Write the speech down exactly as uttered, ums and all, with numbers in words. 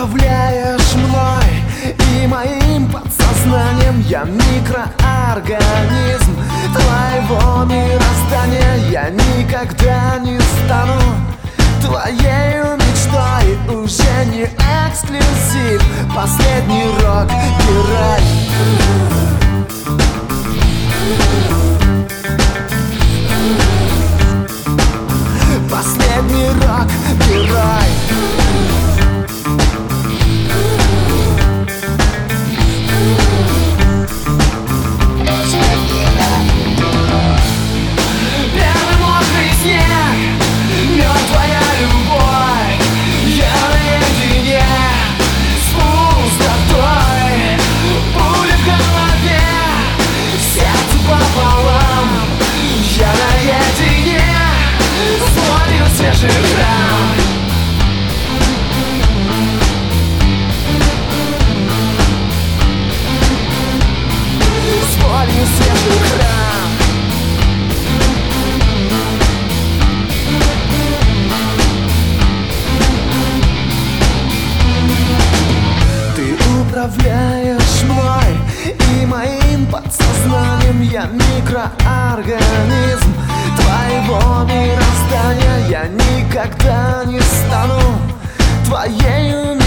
управляешь мной и моим подсознанием. Я микроорганизм твоего мироздания. Я никогда не стану твоею мечтой. Уже не эксклюзив, последний рок-герой. Последний рок-герой. Первый мокрый снег, мертвая любовь. Я наедине с пустотой. Пули в голове, сердце пополам. Я наедине с болью свежих ран. С болью свежих ран. Ты управляешь мной и моим подсознанием. Я микроорганизм твоего мироздания. Я никогда не стану твоею